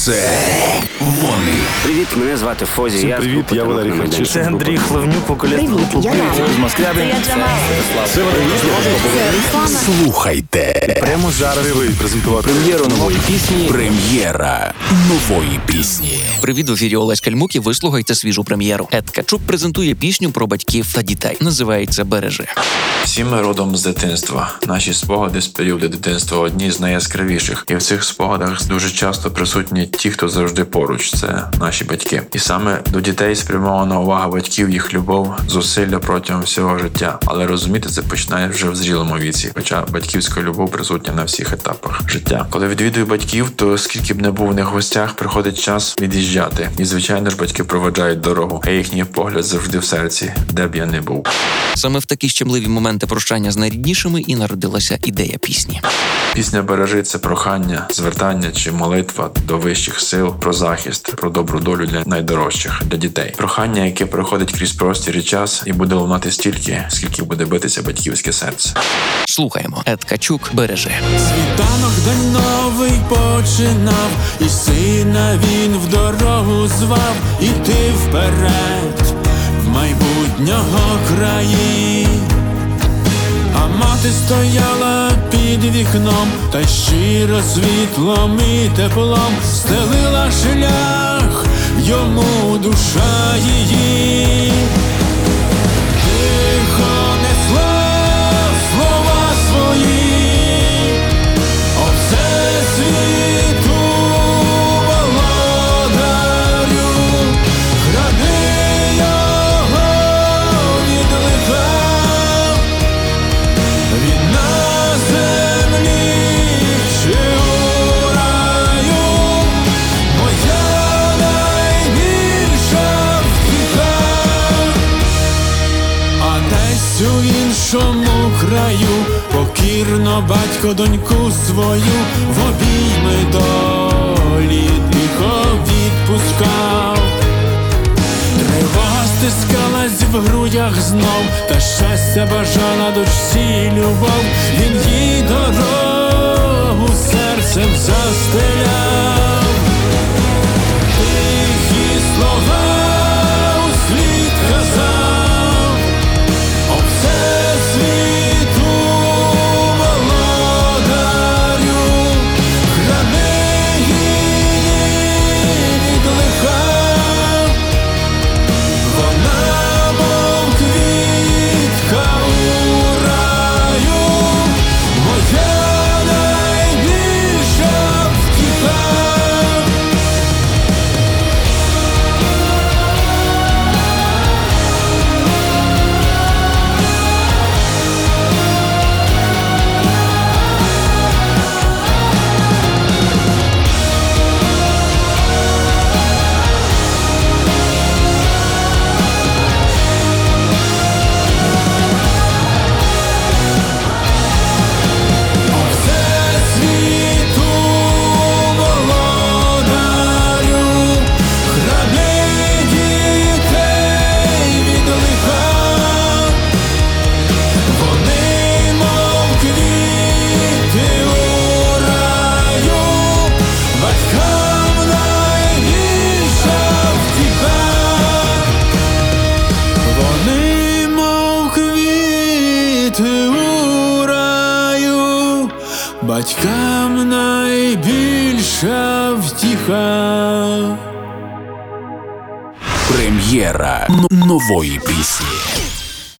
Це вони. Привіт, мене звати Фозі. Всім привіт, я Валерій Харчишин. Це Андрій Хлевнюк, вокаліст групи «Привіт» з Москви. Це Слухайте. прямо зараз презентувати Прем'єру нової пісні. Прем'єра нової пісні. Привіт, в ефірі Олесь Кальмук, і ви слухаєте свіжу прем'єру. Ед Качук презентує пісню про батьків та дітей. Називається «Бережи». Всі ми родом з дитинства. Наші спогади з періоду дитинства одні з найяскравіших. І в цих спогадах дуже часто присутні ті, хто завжди поруч. Це наші батьки. І саме до дітей спрямована увага батьків, їх любов, зусилля протягом всього життя. Але розуміти це починає вже в зрілому віці. Хоча батьківська любов присутня на всіх етапах життя. Коли відвідую батьків, то скільки б не був в них в гостях, приходить час від'їжджати. І звичайно ж батьки проведжають дорогу, а їхній погляд завжди в серці, де б я не був. Саме в такі щемливі моменти прощання з найріднішими і народилася ідея пісні. Пісня «Бережи» – це прохання, звертання чи молитва до вищих сил про захист, про добру долю для найдорожчих, для дітей. Прохання, яке проходить крізь простір і час і буде лунати стільки, скільки буде битися батьківське серце. Слухаємо. Ед Качук «Бережи». Світанок день новий починав, і сина він в дорогу звав, іти вперед, в майбутнього краї. А мати стояла під вікном, та й щиро світлом і теплом стелила шлях йому душа її. Тихо несла слова свої, о всесвіту володарю, храни його від лиха. Він на землі чи у раю, моя найбільша втіха. А десь у іншому краю покірно батько доньку свою в обійми долі тихо відпускав. Тривога стискалась в грудях знов, та щастя бажала дочці любов. Він їй дорогу серцем застеляв. Тихі слова услід казав, о всесвіту володарю, храни її від лиха. Вона, мов квітка у раю, моя найбільша втіха. Всесвіту володарю, храни дітей від лиха. Вони, мов квіти у раю, батькам найбільша втіха. Вони, мов квіти у раю, батькам найбільша втіха. Прем'єра нової пісні.